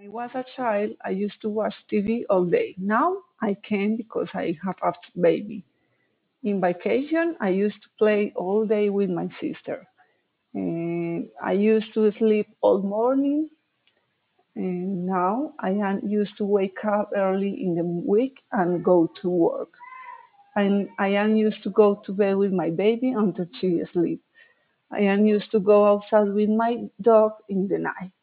was a child, I used to watch TV all day. Now I can't because I have a baby. In vacation, I used to play all day with my sister. And I used to sleep all morning, and now I am used to wake up early in the week and go to work. And I am used to go to bed with my baby until she sleeps. I am used to go outside with my dog in the night.